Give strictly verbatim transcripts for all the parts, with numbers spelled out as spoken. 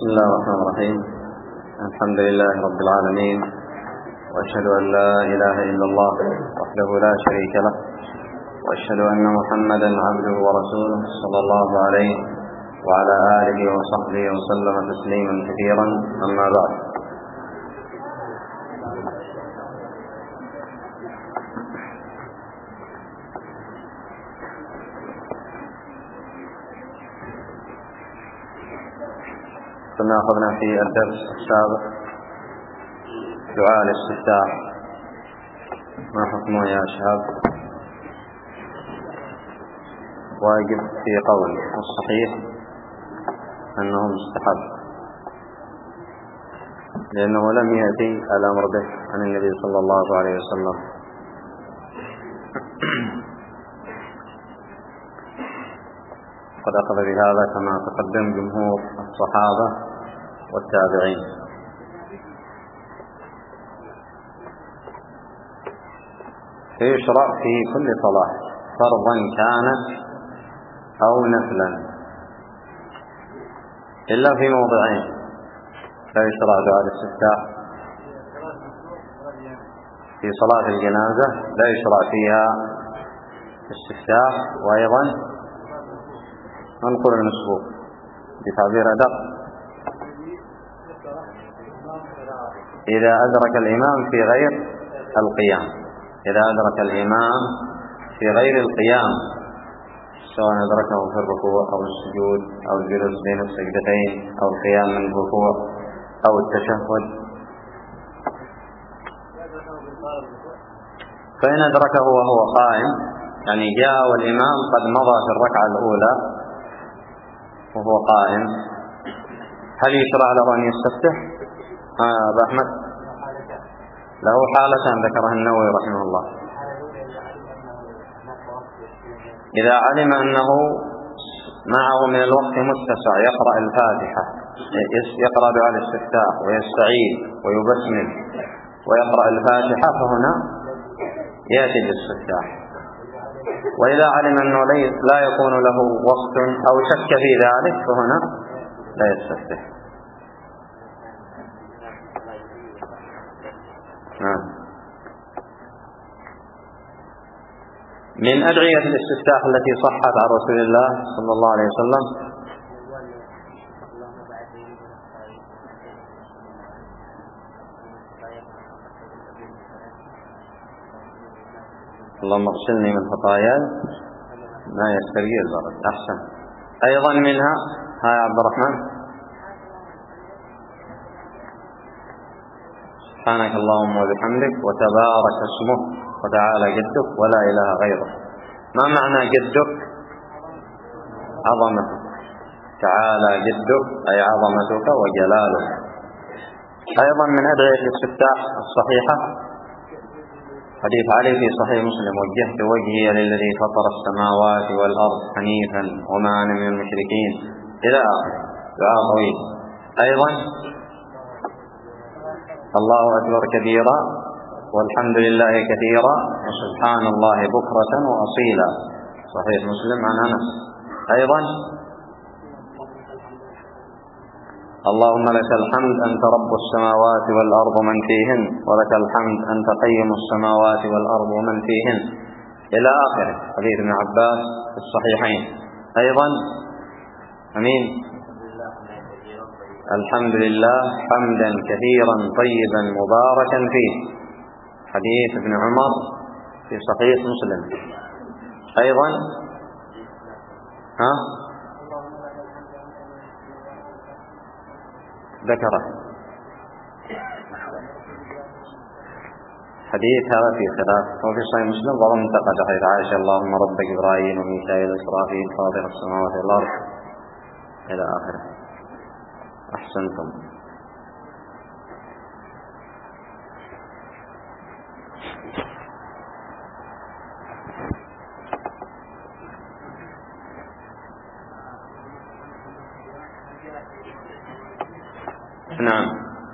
بسم الله الرحمن الرحيم. الحمد لله رب العالمين، وأشهد أن لا إله إلا الله وحده لا شريك له، وأشهد أن محمدا عبده ورسوله صلى الله عليه وعلى آله وصحبه وسلم تسليما كثيرا. أما بعد، كنا أخذنا في الدرس السابق دعاء الاستفتاح. ما حكمه يا شباب؟ واجب في قول، الصحيح أنه مستحب، لأنه لم يأتي الأمر به عن النبي صلى الله عليه وسلم. قد أخذ بهذا كما تقدم جمهور الصحابة والتابعين. فيشرع في كل صلاة فرضا كانت أو نفلا، إلا في موضعين لا يشرع دعاء الاستفتاح: في صلاة الجنازة لا يشرع فيها استفتاح، وأيضا منقول المسبوق بتعبير أدق إذا أدرك الإمام في غير القيام، إذا أدرك الإمام في غير القيام، سواء أدركه في الركوع أو السجود أو الجلوس بين السجدتين أو القيام من الركوع أو التشهد. فإن أدركه وهو قائم، يعني جاء والإمام قد مضى في الركعة الأولى وهو قائم، هل يشرع له أن يستفتح؟ آه أبا أحمد، له حالتان ذكرها النووي رحمه الله. إذا علم أنه معه من الوقت متسع يقرأ الفاتحة، يقرأ دعاء الاستفتاح ويستعيذ ويبسمل ويقرأ الفاتحة، فهنا يأتي بالاستفتاح. وإذا علم أنه لا يكون له وقت أو شك في ذلك، فهنا لا يستفتح. من أدعية الاستفتاح التي صحت عن رسول الله صلى الله عليه وسلم: اللهم اغسلني من خطاياي ما يسترجي البرد. أحسن. أيضا منها ها يا عبد الرحمن: سبحانك اللهم وبحمدك وتبارك اسمك وتعالى جدك ولا إله غيرك. ما معنى جدك؟ عظمتك. تعالى جدك أي عظمتك وجلالك. أيضا من أدعية الاستفتاح الصحيحة حديث علي في صحيح مسلم: وجهت وجهي للذي فطر السماوات والأرض حنيفا وما أنا من المشركين، إلى آخر دعاء طويل. أيضا: الله أكبر كبيرا والحمد لله كثيرا وسبحان الله بكرة وأصيلا، صحيح مسلم عن أنس. أيضا: اللهم لك الحمد أنت رب السماوات والأرض ومن فيهن، ولك الحمد أنت قيم السماوات والأرض ومن فيهن، إلى آخره، حديث ابن عباس في الصحيحين. أيضا: أمين، الحمد لله حمدا كثيرا طيبا مباركا فيه، حديث ابن عمر في صحيح مسلم. أيضا: ها ذكره حديث هذا في خلاف، وفي صحيح مسلم ضمن منتقد حيث عائشة: اللهم رب جبرائيل وميكائيل وإسرافيل فاطر السماوات والأرض، إلى آخره. أحسنتم. نعم،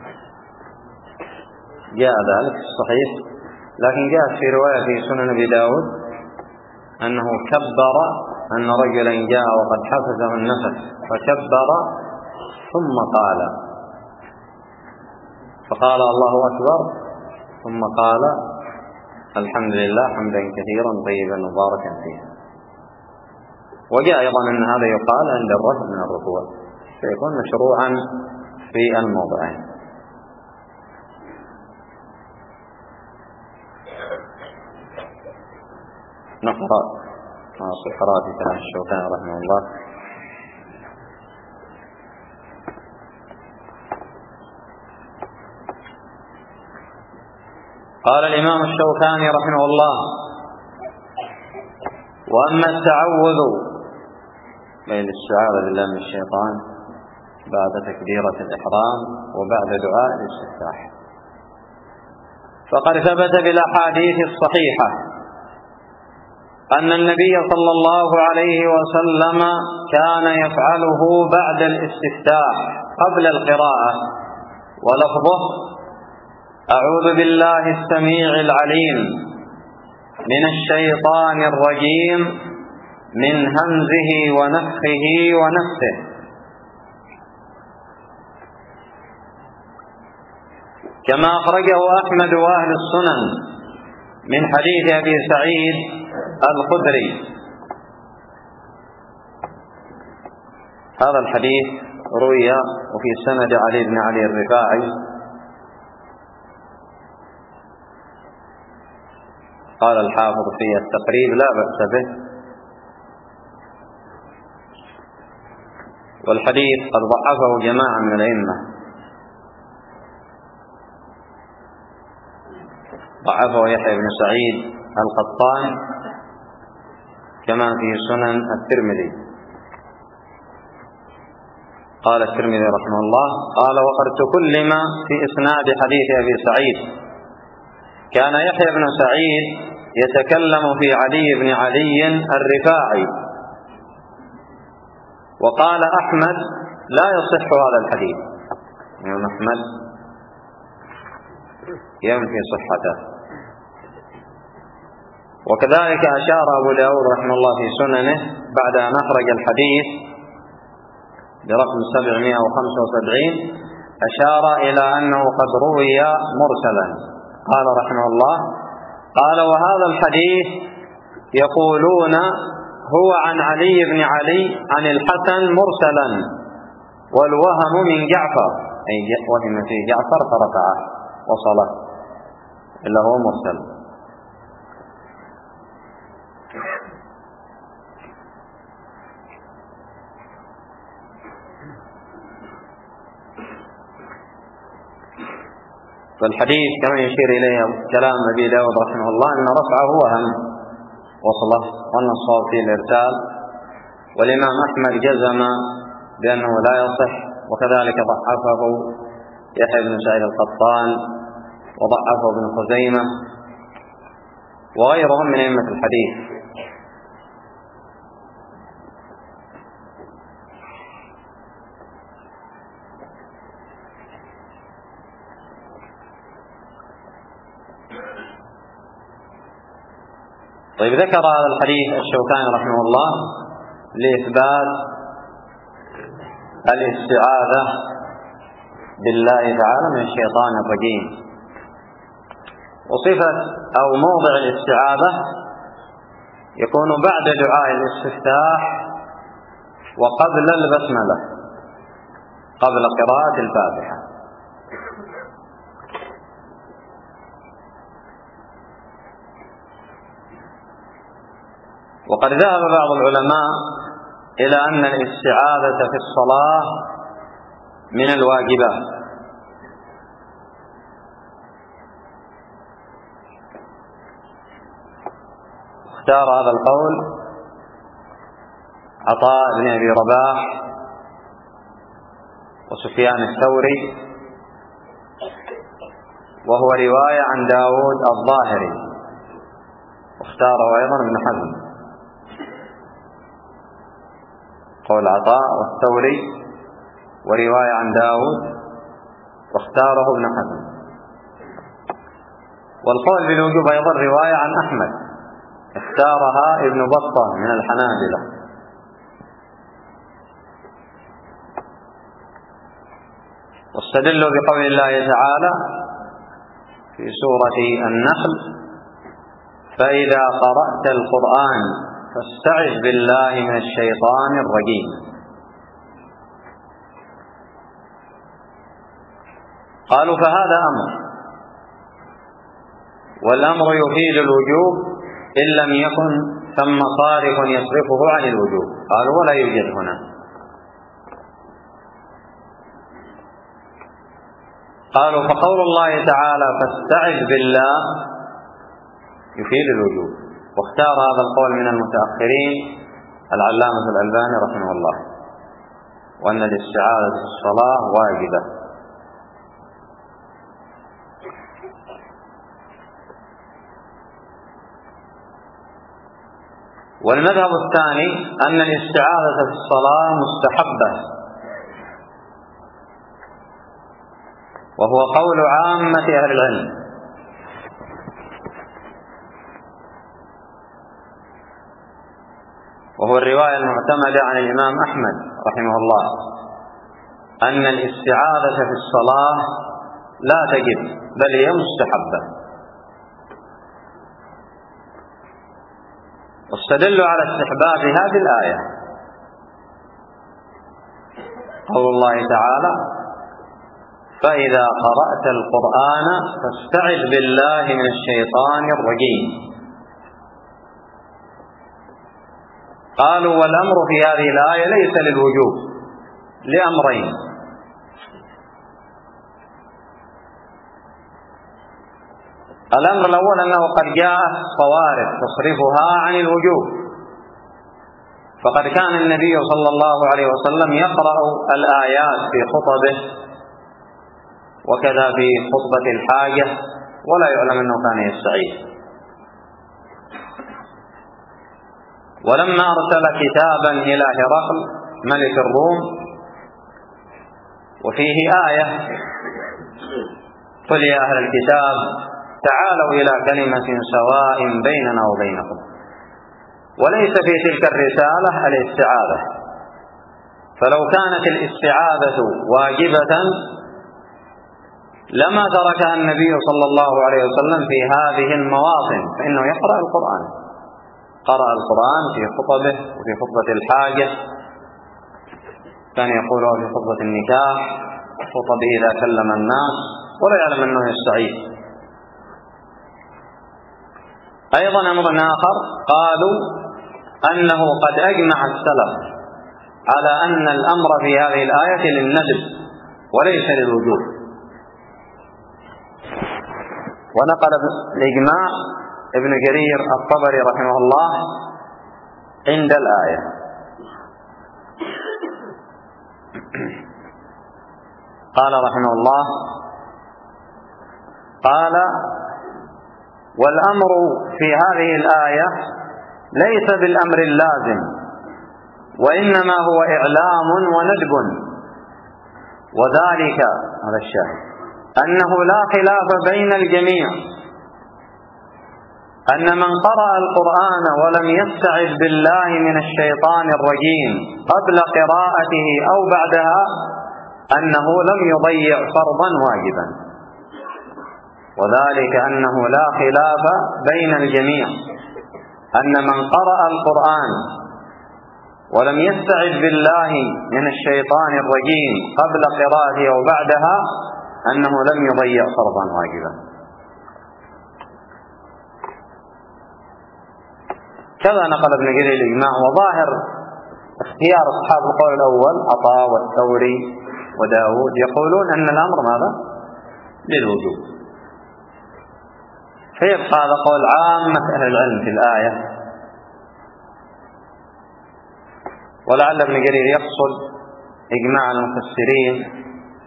جاء ذلك في الصحيح، لكن جاءت في رواية في سنن أبي داود أنه كبر، أن رجلا جاء وقد حفزه النفس فكبر ثم قال، فقال الله أكبر ثم قال الحمد لله حمدا كثيرا طيبا مباركا فيه. وجاء أيضا أن هذا يقال عند الرفع من الركوع، فيكون مشروعا في الموضعين. نقرأ صفحات كلام الشوكاني رحمه الله. قال الإمام الشوكاني رحمه الله: وأما التعوذ بين الاستعاذة بالله من الشيطان بعد تكبيرة الإحرام وبعد دعاء الاستفتاح، فقد ثبت بالأحاديث الصحيحة أن النبي صلى الله عليه وسلم كان يفعله بعد الاستفتاح قبل القراءة، ولفظه: أعوذ بالله السميع العليم من الشيطان الرجيم من همزه ونفخه ونفثه. كما أخرجه أحمد وأهل السنن من حديث أبي سعيد الخدري. هذا الحديث روي وفي سند علي بن علي الرفاعي. قال الحافظ في التقريب: لا بأس به، والحديث قد ضعفه جماعة من الأئمة، ضعفه يحيى بن سعيد القطان كما في سنن الترمذي. قال الترمذي رحمه الله: قال: وقد تكلم في إسناد حديث أبي سعيد. كان يحيى بن سعيد يتكلم في علي بن علي الرفاعي، وقال أحمد: لا يصح هذا الحديث. الإمام أحمد ينفي صحته. وكذلك أشار أبو داود رحمه الله في سننه بعد أن أخرج الحديث برقم سبعمائة وخمسة وسبعين، أشار إلى أنه قد روي مرسلا. قال رحمه الله: قال: وهذا الحديث يقولون هو عن علي بن علي عن الحسن مرسلا، والوهم من جعفر، أي وهم في جعفر فرفعه وصله، إلا هو مرسل. فالحديث كما يشير إليه كلام أبي داود رحمه الله أن رفعه وهم وصله، وأن الصواب فيه الإرسال. والإمام أحمد جزم بأنه لا يصح، وكذلك ضعفه يحيى بن سعيد القطان، وضعفه ابن خزيمة وغيرهم من أئمة الحديث. طيب، ذكر هذا الحديث الشوكاني رحمه الله لإثبات الاستعاذة بالله تعالى من الشيطان الرجيم. وصفة أو موضع الاستعاذة يكون بعد دعاء الاستفتاح وقبل البسملة، قبل قراءة الفاتحة. وقد ذهب بعض العلماء إلى أن الاستعاذة في الصلاة من الواجبات، اختار هذا القول عطاء بن أبي رباح وسفيان الثوري، وهو رواية عن داود الظاهري، واختاره أيضا ابن حزم. قول عطاء والثوري ورواية عن داود، واختاره ابن حزم. والقول بالوجوب أيضا رواية عن أحمد، اختارها ابن بطة من الحنابلة. واستدلوا بقول الله تعالى في سورة النحل: فإذا قرأت القرآن فاستعذ بالله من الشيطان الرجيم. قالوا فهذا أمر، والأمر يفيد الوجوب إن لم يكن ثم صارف يصرفه عن الوجوب. قالوا ولا يوجد هنا. قالوا فقول الله تعالى فاستعذ بالله يفيد الوجوب، واختار هذا القول من المتأخرين العلامة الألباني رحمه الله، وأن الاستعاذة في الصلاة واجبة. والمذهب الثاني أن الاستعاذة في الصلاة مستحبة، وهو قول عامة أهل العلم، وهو الرواية المعتمدة عن الإمام أحمد رحمه الله أن الاستعاذة في الصلاة لا تجب بل هي مستحبة. واستدلوا على استحباب هذه الآية قول الله تعالى: فإذا قرأت القرآن فاستعذ بالله من الشيطان الرجيم. قالوا والأمر في هذه الآية ليس للوجوب لأمرين: الأمر الأول أنه قد جاءت صوارف تصرفها عن الوجوب، فقد كان النبي صلى الله عليه وسلم يقرأ الآيات في خطبه وكذا في خطبة الحاجة، ولا يعلم أنه كان يستعيذ. ولما أرسل كتابا إلى هرقل ملك الروم وفيه آية: قل يا أهل الكتاب تعالوا إلى كلمة سواء بيننا وبينكم، وليس في تلك الرسالة الاستعاذة. فلو كانت الاستعاذة واجبة لما تركها النبي صلى الله عليه وسلم في هذه المواطن، فإنه يقرأ القرآن، قرأ القرآن في خطبه وفي خطبة الحاجة، كان يقوله في خطبة النكاح، خطبه إذا كلم الناس، ولا يعلم أنه يستعيذ. أيضا أمر آخر، قالوا أنه قد أجمع السلف على أن الأمر في هذه الآية للندب وليس للوجوب، ونقل الإجماع ابن جرير الطبري رحمه الله عند الآية. قال رحمه الله: قال: والأمر في هذه الآية ليس بالأمر اللازم، وإنما هو إعلام وندب، وذلك هذا الشاهد أنه لا خلاف بين الجميع أن من قرأ القرآن ولم يستعذ بالله من الشيطان الرجيم قبل قراءته أو بعدها أنه لم يضيع فرضا واجبا، وذلك أنه لا خلاف بين الجميع أن من قرأ القرآن ولم يستعذ بالله من الشيطان الرجيم قبل قراءته أو بعدها أنه لم يضيع فرضا واجبا. كذا نقل ابن جرير الإجماع. وظاهر اختيار أصحاب القول الأول عطاء والثوري وداود يقولون أن الأمر ماذا؟ للوجوب، فيبقى هذا قول عامة أهل العلم في الآية. ولعل ابن جرير يقصد إجماع المفسرين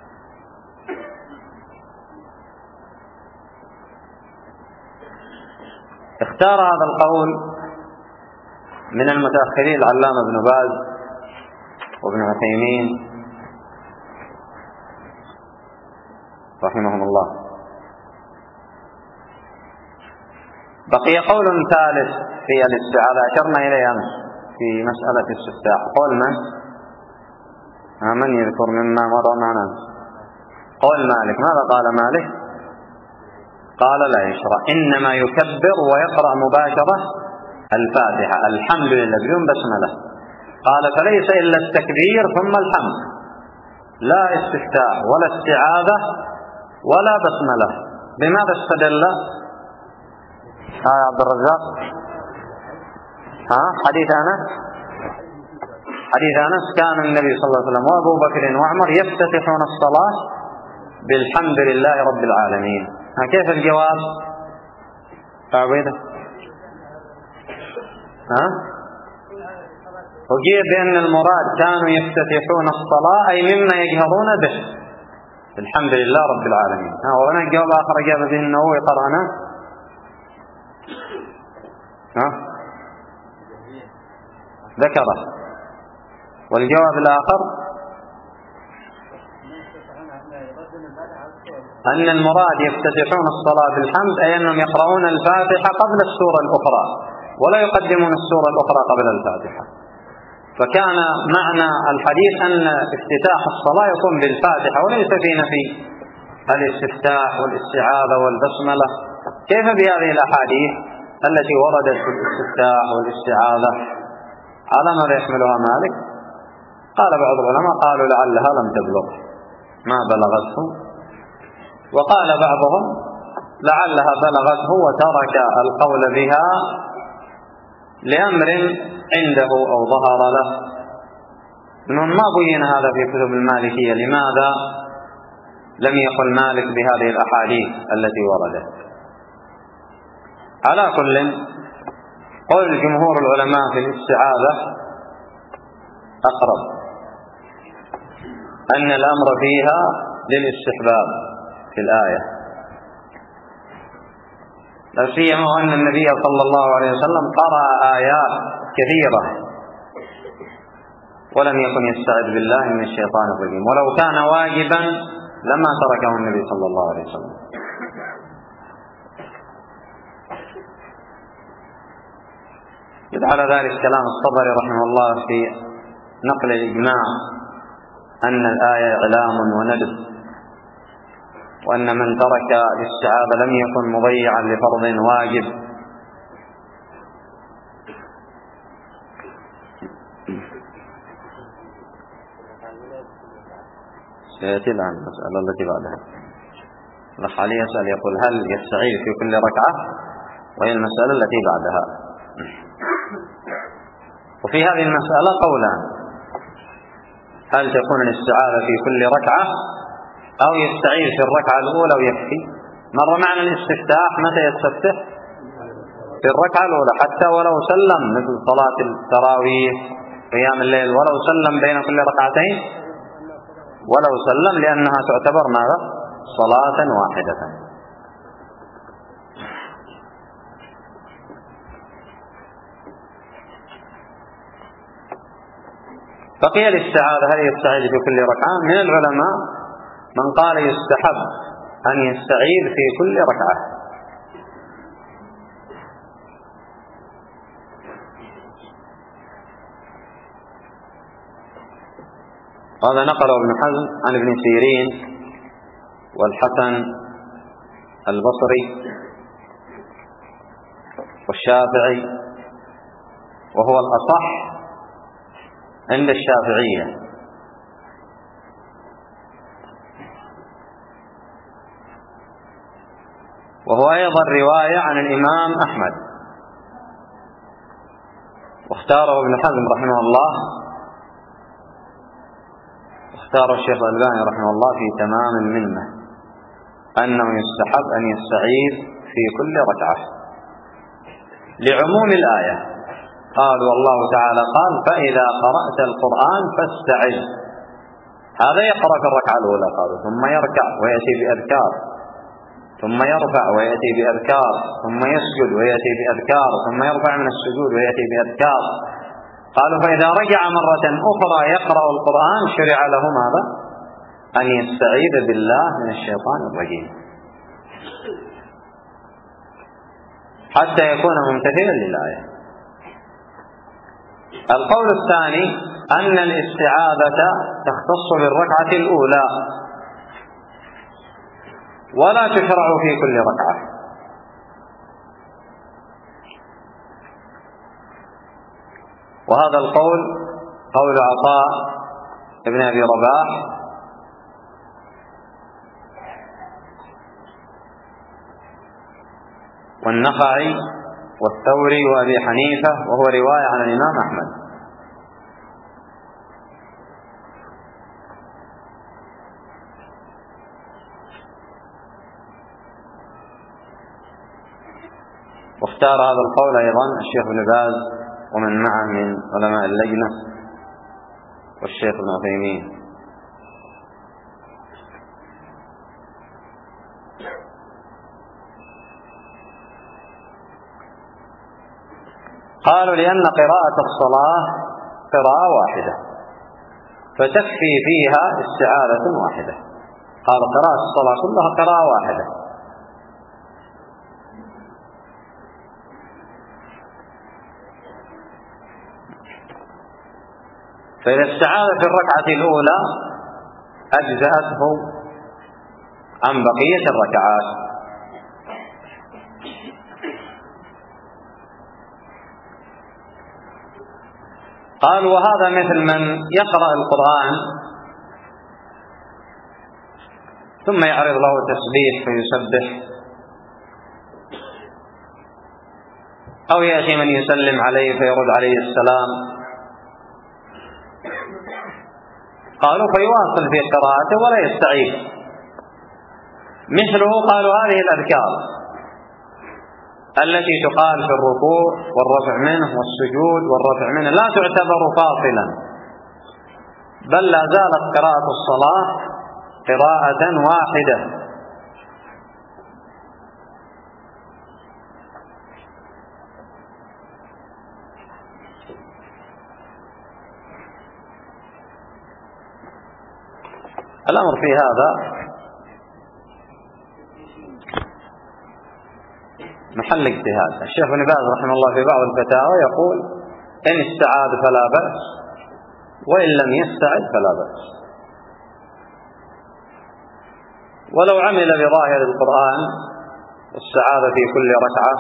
اختار هذا القول من المتأخرين العلامة ابن باز وابن عثيمين رحمهم الله. بقي قول ثالث في الاستعاذة أشرنا إليه أمس في مسألة الاستفتاح. قول من؟ من يذكر مما مر معنا؟ قول مالك، ماذا قال مالك؟ قال لا يشرع، إنما يكبر ويقرأ مباشرة الفاتحة الحمد لله بدون بسملة. قال فليس إلا التكبير ثم الحمد، لا استفتاح ولا استعاذة ولا بسملة. بماذا استدل؟ ها يا عبد الرزاق؟ ها حديث أنس، حديث أنس كان النبي صلى الله عليه وسلم وأبو بكر وعمر يفتتحون الصلاة بالحمد لله رب العالمين. ها كيف الجواب؟ تعويضه ها؟ وجيء بأن المراد كانوا يفتتحون الصلاة أي مما يجهرون به الحمد لله رب العالمين. ها وهنا الجواب آخر جاب به النووي قرأنا ها ذكره. والجواب الآخر أن المراد يفتتحون الصلاة بالحمد أي أنهم يقرؤون الفاتحة قبل السورة الأخرى ولا يقدمون السورة الأخرى قبل الفاتحة. فكان معنى الحديث أن افتتاح الصلاة يكون بالفاتحة وليس في نفي الاستفتاح والاستعاذة والبسملة. كيف بهذه الأحاديث التي وردت في الاستفتاح والاستعاذة؟ على ماذا يحملها مالك؟ قال بعض العلماء قالوا لعلها لم تبلغ ما بلغته، وقال بعضهم لعلها بلغته وترك القول بها لأمر عنده أو ظهر له. إنه ما بين هذا في كتب المالكية، لماذا لم يقل مالك بهذه الأحاديث التي وردت؟ على كل قول جمهور العلماء في الاستعاذة أقرب، أن الأمر فيها للاستحباب في الآية، لا سيما أن النبي صلى الله عليه وسلم قرأ آيات كثيرة ولم يكن يستعذ بالله من الشيطان الرجيم، ولو كان واجبا لما تركه النبي صلى الله عليه وسلم. يدل على ذلك كلام الطبري رحمه الله في نقل الإجماع أن الآية إعلام وندب، وأن من ترك الاستعاذة لم يكن مضيعا لفرض واجب. سيأتي الآن المسألة التي بعدها. الأخ علي يسأل يقول هل يستعيذ في كل ركعة؟ وهي المسألة التي بعدها. وفي هذه المسألة قولان: هل تكون الاستعاذة في كل ركعة أو يستعيذ في الركعة الأولى ويكفي؟ مر معنا الاستفتاح متى يستفتح؟ في الركعة الأولى، حتى ولو سلم مثل صلاة التراويح قيام الليل، ولو سلم بين كل ركعتين ولو سلم، لأنها تعتبر ماذا؟ صلاة واحدة. بقي الاستعاذة هل يستعيذ في كل ركعة؟ من العلماء من قال يستحب أن يستعيذ في كل ركعة، هذا نقله ابن حزم عن ابن سيرين والحسن البصري والشافعي، وهو الأصح عند الشافعية. وهو أيضا رواية عن الإمام أحمد، واختاره ابن حزم رحمه الله، واختاره الشيخ الألباني رحمه الله في تمام المنة أنه يستحب أن يستعيذ في كل ركعة لعموم الآية. قال والله تعالى قال فإذا قرأت القرآن فاستعذ. هذا يقرأ في الركعة الأولى قالوا، ثم يركع ويأتي بأذكار، ثم يرفع ويأتي بأذكار، ثم يسجد ويأتي بأذكار، ثم يرفع من السجود ويأتي بأذكار. قالوا فإذا رجع مرة أخرى يقرأ القرآن شرع له ماذا؟ أن يستعيذ بالله من الشيطان الرجيم حتى يكون ممتثلا للآية. القول الثاني أن الاستعاذة تختص بالركعة الأولى، ولا تشرع في كل ركعة. وهذا القول قول عطاء ابن أبي رباح والنخعي والثوري وأبي حنيفة، وهو رواية عن الإمام أحمد. واختار هذا القول أيضا الشيخ ابن باز ومن معه من علماء اللجنة والشيخ ابن عثيمين. قالوا لأن قراءة الصلاة قراءة واحدة فتكفي فيها استعاذة واحدة. قال قراءة الصلاة كلها قراءة واحدة. فإذا استعاذ في الركعة الأولى أجزأته عن بقية الركعات. قال وهذا مثل من يقرأ القرآن ثم يعرض له تسبيح فيسبح، أو يأتي من يسلم عليه فيرد عليه السلام. قالوا فيواصل في قراءته ولا يستعيد. مثله قالوا هذه الأذكار التي تقال في الركوع والرفع منه والسجود والرفع منه لا تعتبر فاصلا، بل لا زالت قراءة الصلاة قراءة واحدة. الأمر في هذا محل اجتهاد. الشيخ ابن باز رحمه الله في بعض الفتاوى يقول إن استعاذ فلا بأس، وإن لم يستعذ فلا بأس. ولو عمل بظاهر القرآن واستعاذ في كل ركعة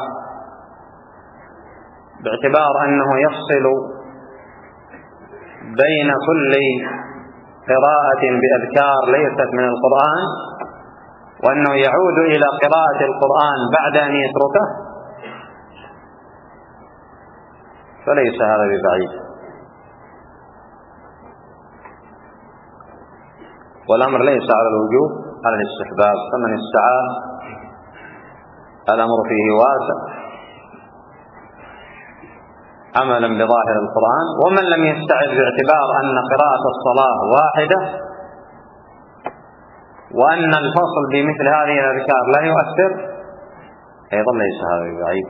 باعتبار أنه يفصل بين كل قراءة بأذكار ليست من القرآن، وأنه يعود إلى قراءة القرآن بعد أن يتركه، فليس هذا ببعيد. والأمر ليس على الوجوب، على الاستحباب. فمن استعاذ الأمر فيه واسع عملا بظاهر القرآن. ومن لم يستعذ باعتبار أن قراءة الصلاة واحدة وأن الفصل بمثل هذه الأذكار لا يؤثر، أيضا ليس هذا ببعيد.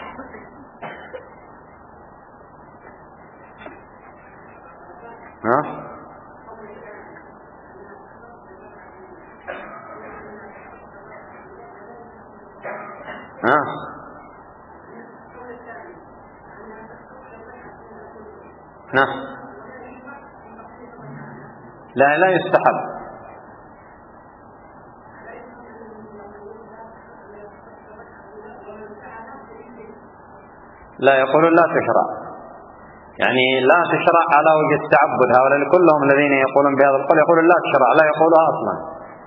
ها؟ ها؟ نعم. لا لا يستحب. لا يقولون لا تشرع، يعني لا تشرع على وجه التعبد. هؤلاء كلهم الذين يقولون بهذا القول يقولون لا تشرع، لا يقولها أصلا.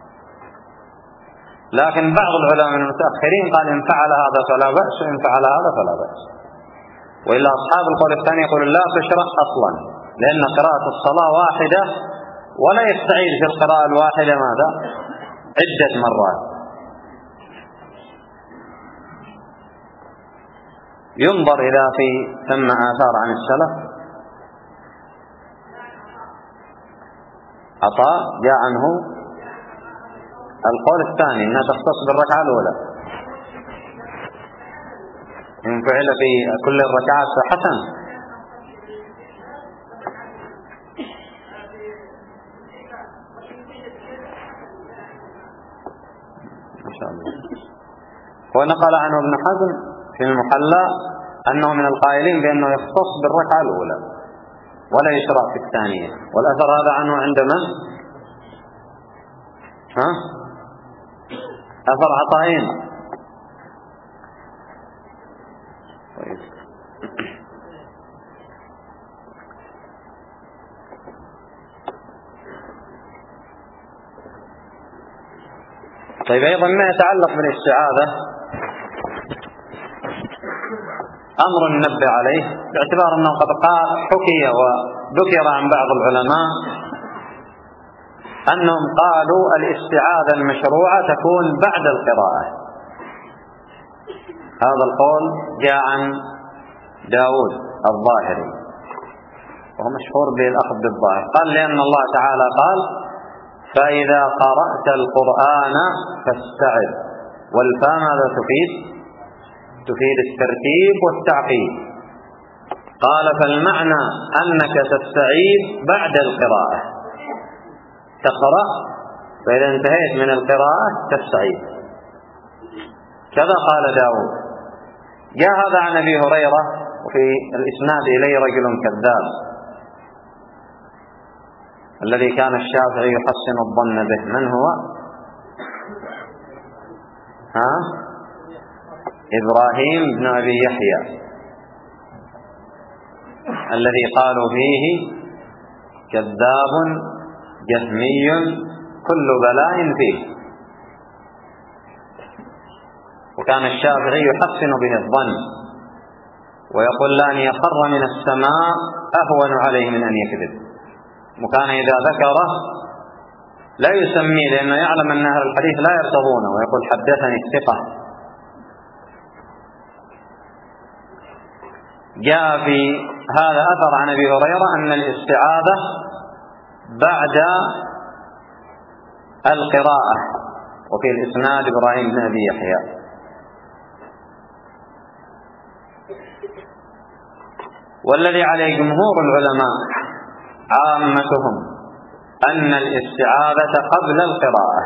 لكن بعض العلماء من المتأخرين قال إن فعل هذا فلا بأس، وإن فعل هذا فلا بأس. وإلا أصحاب القول الثاني يقولون لا تشرع أصلا، لأن قراءة الصلاة واحدة ولا يستعيد في القراءة الواحدة ماذا؟ عدة مرات. ينظر إذا في ثم آثار عن السلف. عطاء جاء عنه القول الثاني أنها تختص بالركعة الأولى، إن فعل في كل الركعات فحسن. ما شاء الله. ونقل عنه ابن حزم في المحلى أنه من القائلين بأنه يختص بالركعة الأولى ولا يشرع في الثانية. والأثر هذا عنه عند من؟ ها؟ أثر عطائين. طيب. طيب أيضا ما يتعلق بالاستعاذة أمر ننبه عليه، باعتبار أنه قد حكي وذكر عن بعض العلماء أنهم قالوا الاستعاذة المشروعة تكون بعد القراءة. هذا القول جاء عن داود الظاهري وهو مشهور بالأخذ بالظاهر، قال لأن الله تعالى قال فإذا قرأت القرآن فاستعذ، والفاء ماذا تفيد؟ تفيد الترتيب والتعقيب. قال فالمعنى أنك تستعيذ بعد القراءة، تقرأ فإذا انتهيت من القراءة تستعيذ، كذا قال داود. جاء هذا عن أبي هريرة وفي الإسناد إليه رجل كذاب الذي كان الشافعي يحسن الظن به. من هو؟ ها؟ إبراهيم بن أبي يحيى الذي قالوا فيه كذاب جهمي كل بلاء فيه، وكان الشافعي يحسن به الظن ويقول لأن يخر من السماء أهون عليه من أن يكذب، وكان إذا ذكره لا يسميه لأنه يعلم أن أهل الحديث لا يرتضونه ويقول حدثني الثقة. جاء في هذا أثر عن أبي هريرة أن الاستعاذة بعد القراءة، وفي الإسناد إبراهيم بن أبي يحيى. والذي عليه جمهور العلماء عامتهم أن الاستعاذة قبل القراءة،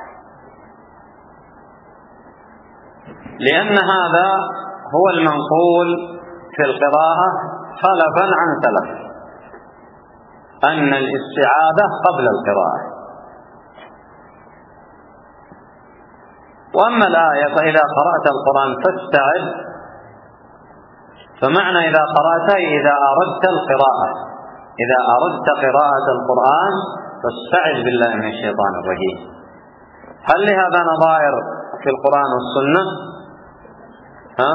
لأن هذا هو المنقول في القراءة خلفا عن سلف، أن الاستعاذة قبل القراءة. وأما الآية فإذا قرأت القرآن فاستعذ، فمعنى إذا قرأت إذا أردت القراءة، إذا أردت قراءة القرآن فاستعذ بالله من الشيطان الرجيم. هل لهذا نظائر في القرآن والسنة؟ ها؟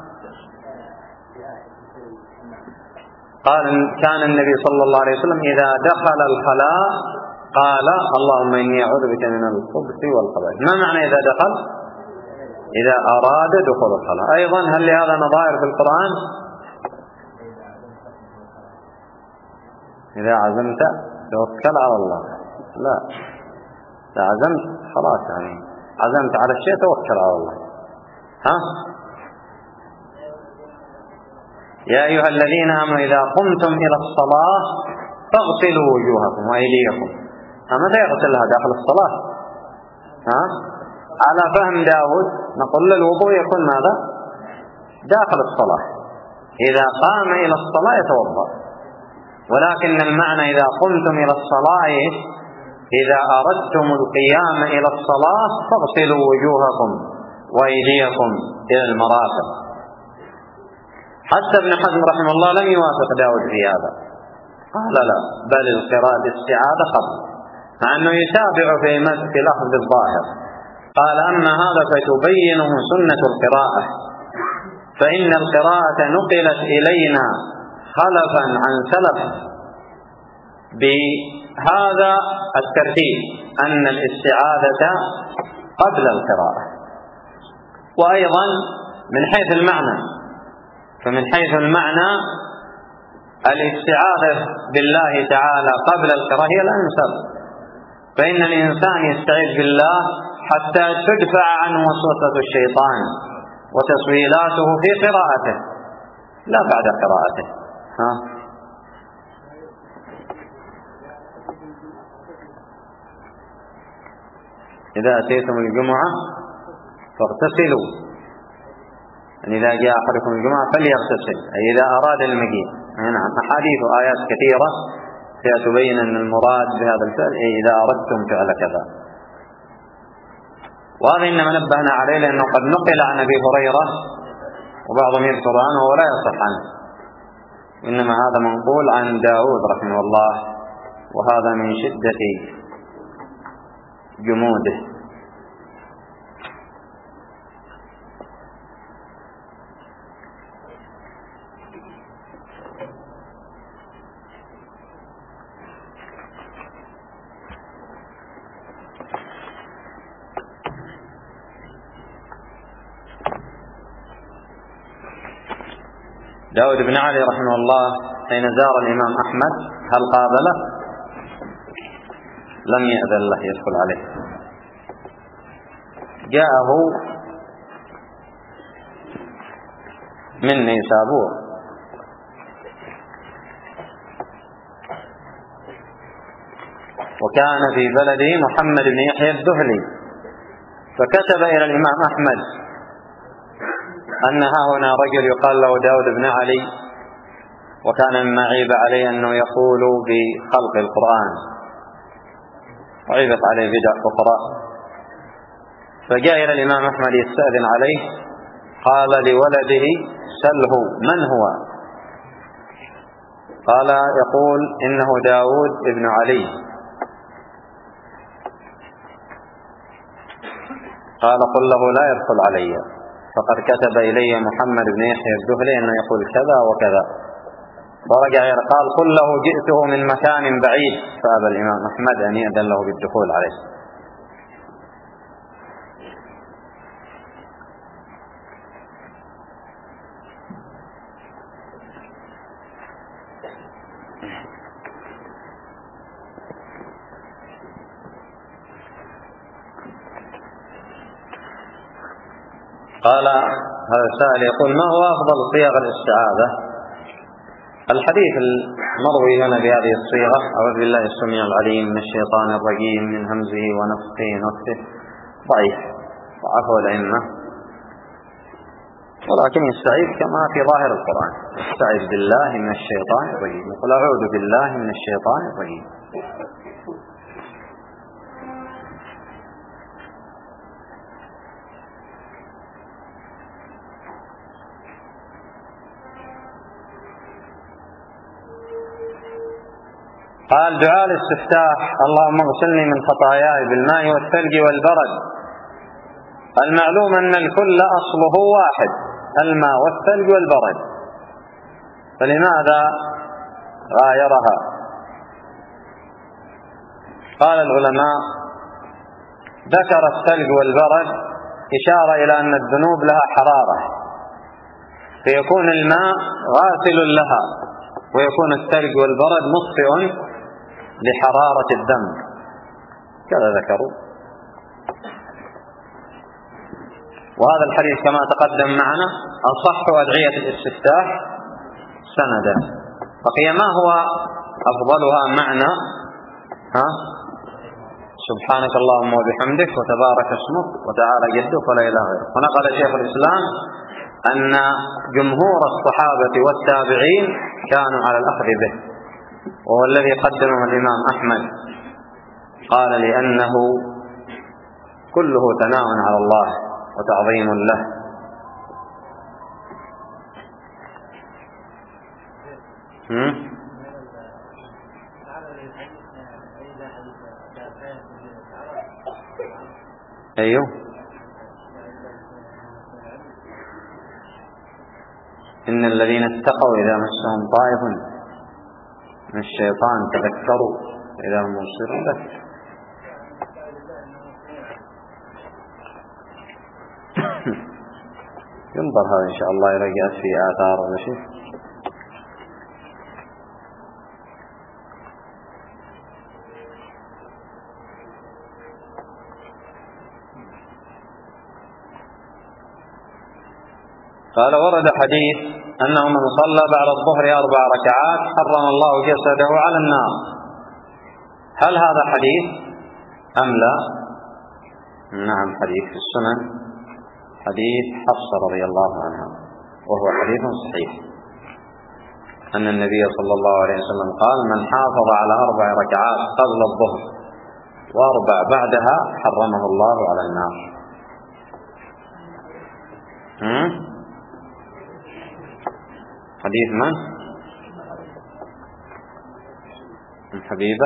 قال كان النبي صلى الله عليه وسلم إذا دخل الخلاء قال اللهم إني أعوذ بك من الخبث والخبائث. ما معنى إذا دخل؟ إذا أراد دخول الخلاء. أيضا هل لهذا نظائر في القرآن؟ إذا عزمت توكل على الله. لا، إذا عزمت خلاص، يعني عزمت على الشيء توكل على الله. ها؟ يا أيها الذين آمنوا إذا قمتم إلى الصلاة فاغسلوا وجوهكم وأيديكم. متى يغسلها؟ داخل الصلاة. ها؟ على فهم داود نقول الوضوء يكون ماذا؟ داخل الصلاة. إذا قام إلى الصلاة يتوضأ، ولكن المعنى إذا قمتم إلى الصلاة إذا أردتم القيام إلى الصلاة فاغسلوا وجوهكم وأيديكم إلى المرافق. حتى ابن حزم رحمه الله لم يوافق داود في هذا، قال لا، بل القراءة الاستعاذة قبل، مع أنه يتابع في في الأخذ بالظاهر. قال أما هذا فتبينه سنة القراءة، فإن القراءة نقلت إلينا خلفا عن سلف بهذا الترتيب، أن الاستعاذة قبل القراءة. وأيضا من حيث المعنى، فمن حيث المعنى الاستعاذة بالله تعالى قبل القراءة هي الأنسب، فإن الإنسان يستعيذ بالله حتى تدفع عنه وسوسة الشيطان وتسويلاته في قراءته لا بعد قراءته. ها؟ إذا أتيتم الجمعة فاغتسلوا، يعني إذا جاء أحدكم الجمعة فليغتسل، أي إذا أراد المجيء. نعم، أحاديث وآيات كثيرة فيها تبين أن المراد بهذا الفعل أي إذا أردتم فعل كذا. وهذا إنما نبهنا عليه لأنه قد نقل عن أبي هريرة وبعضهم يذكر عنه ولا يصح عنه، إنما هذا منقول عن داود رحمه الله، وهذا من شدة جموده. داود بن علي رحمه الله حين زار الإمام أحمد هل قابله؟ لم يأذن له يدخل عليه. جاءه من نيسابور وكان في بلده محمد بن يحيى الذهلي، فكتب إلى الإمام أحمد أن ها هنا رجل يقال له داود بن علي، وكان مما عيب عليه أنه يقول بخلق القرآن وعيبت عليه بدع أخرى، فجاء إلى الإمام أحمد يستأذن عليه، قال لولده سله من هو؟ قال يقول إنه داود بن علي. قال قل له لا يدخل علي، فقد كتب إلي محمد بن يحيى الذهلي أنه يقول كذا وكذا. ورجع قال قل له جئته من مكان بعيد، فأبى الإمام أحمد أن يأذن له بالدخول عليه. قال هذا السائل يقول ما هو أفضل صيغ الاستعاذة؟ الحديث المروي لنا بهذه الصيغة أعوذ بالله السميع العليم من الشيطان الرجيم من همزه ونفخه ونفثه ضعيف ضعفه الأئمة، ولكن يستعيذ كما في ظاهر القرآن، استعذ بالله من الشيطان الرجيم، يقول أعوذ بالله من الشيطان الرجيم. قال دعاء الاستفتاح اللهم اغسلني من خطاياي بالماء والثلج والبرد. المعلوم أن الكل أصله واحد، الماء والثلج والبرد، فلماذا غايرها؟ قال العلماء ذكر الثلج والبرد إشارة إلى أن الذنوب لها حرارة، فيكون الماء غاسل لها، ويكون الثلج والبرد مطفئ لحرارة الذنب، كذا ذكروا. وهذا الحديث كما تقدم معنا أصح أدعية الاستفتاح سندا. بقي ما هو أفضلها معنى؟ ها؟ سبحانك اللهم وبحمدك وتبارك اسمك وتعالى جدك ولا إله غيرك. ونقل شيخ الإسلام أن جمهور الصحابة والتابعين كانوا على الأخذ به، وهو الذي قدمه الإمام أحمد، قال لأنه كله ثناء على الله وتعظيم له. هم؟ أيوه إن الذين اتقوا إذا مسهم طائف من الشيطان تذكروا إذا هم مبصرون به. ينظر هذا إن شاء الله إذا جاءت في آثار ولا شيء. قال ورد حديث أنه من صلى بعد الظهر أربع ركعات حرم الله جسده على النار. هل هذا حديث أم لا؟ نعم حديث في السنن، حديث حفصة رضي الله عنها، وهو حديث صحيح أن النبي صلى الله عليه وسلم قال من حافظ على أربع ركعات قبل الظهر وأربع بعدها حرمه الله على النار. حديث من؟ من حبيبة؟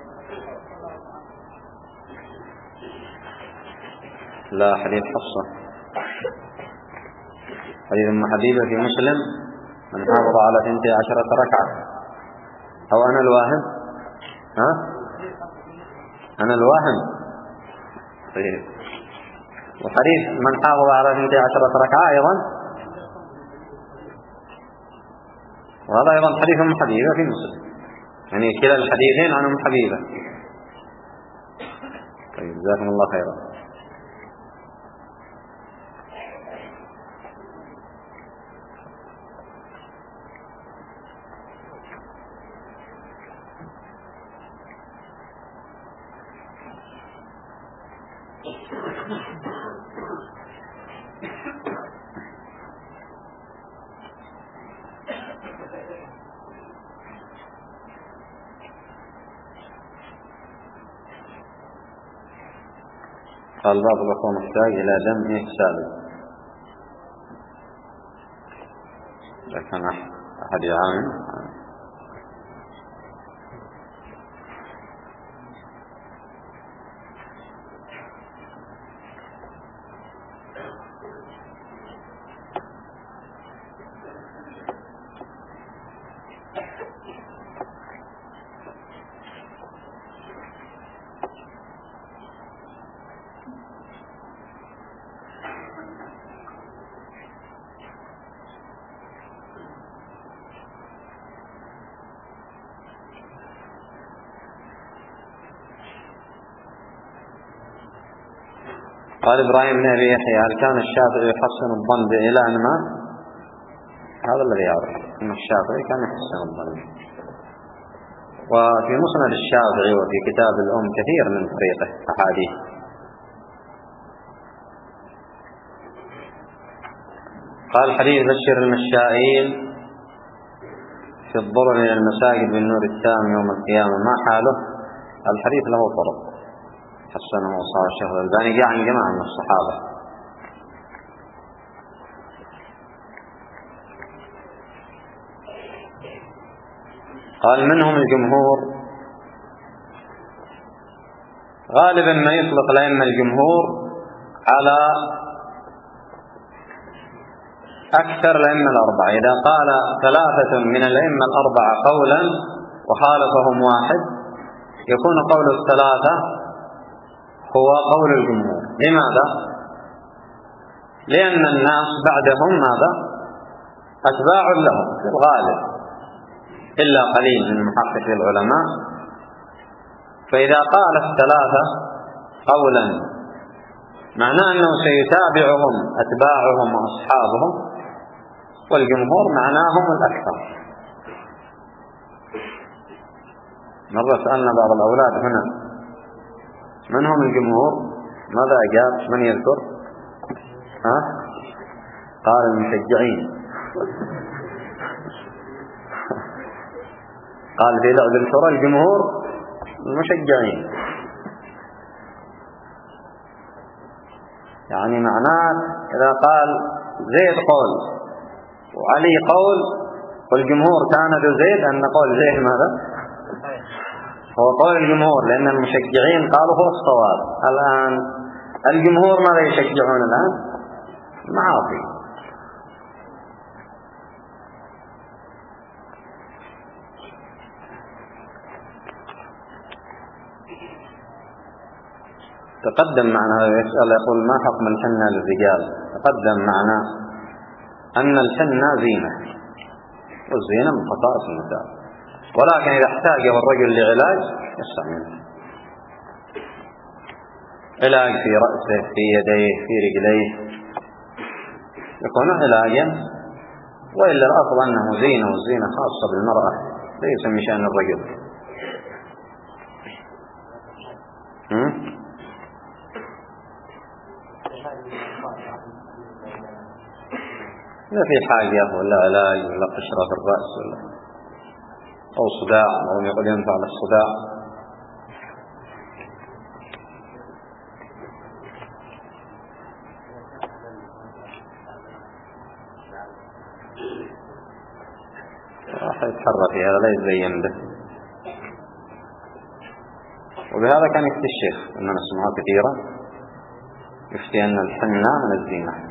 لا، حديث حفصة. حديث أم حبيبة في مسلم: من حافظ على ثنتي عشرة ركعة. أو أنا الواهم؟ ها؟ أنا الواهم؟ طيب. وحديث من حافظ على ثنتي عشرة ركعة أيضا، وهذا أيضا حديث أم حبيبة في مسلم، يعني كلا الحديثين عن أم حبيبة. طيب، جزاكم الله خيرا. قال بعض الأخوة محتاج إلى دم إحسابي، إذا كان أحد يعاون. قال إبراهيم بن أبي يحيى: هل كان الشافعي يحسن الظن بإله ما؟ هذا الذي يعرف أن الشافعي كان يحسن الظن. وفي مسند الشافعي وفي كتاب الأم كثير من طريقه أحاديث. قال: حديث بشر المشائين في الضرر إلى المساجد بالنور التام يوم القيامة ما حاله؟ الحديث له طرق حسنه وصار الشيخ الألباني، جاء عن جماعة من الصحابة. قال: منهم الجمهور. غالبا ما يطلق الأئمة الجمهور على أكثر الأئمة الأربعة. إذا قال ثلاثة من الأئمة الأربعة قولا وخالفهم واحد، يكون قول الثلاثة هو قول الجمهور. لماذا؟ لأن الناس بعدهم ماذا؟ أتباع لهم في الغالب، إلا قليل من محققي العلماء. فإذا قال الثلاثة قولا معناه أنه سيتابعهم أتباعهم وأصحابهم، والجمهور معناهم الأكثر. مرة سألنا بعض الأولاد هنا: من هم الجمهور؟ ماذا أجاب؟ من يذكر؟ ها؟ قال: المشجعين. قال في لعب الكرة الجمهور المشجعين. يعني معناه إذا قال زيد قول وعلي قول والجمهور كان زيد، أن قول زيد ماذا؟ هو قول الجمهور، لأن المشجعين قالوا هو الصواب. الآن الجمهور ماذا يشجعون الآن؟ معاصي. تقدم معنا يسأل يقول: ما حكم الحنة للرجال؟ تقدم معنا أن الحنة زينة، والزينة من خصائص النساء، ولكن إذا احتاجه الرجل لعلاج يستعمله. علاج في رأسه، في يديه، في رجليه، يكون علاجا. وإلا الأصل أنه زينة، والزينة خاصة بالمرأة ليس من شأن الرجل. إذا في حاجة ولا علاج ولا قشرة في الرأس ولا أو صداع أو يقول ينفع للصداع. راح يتحرى في هذا لا يتزين به. وبهذا كان يفتي الشيخ إننا سمعات كثيرة يفتي أن الحنة من الزينة.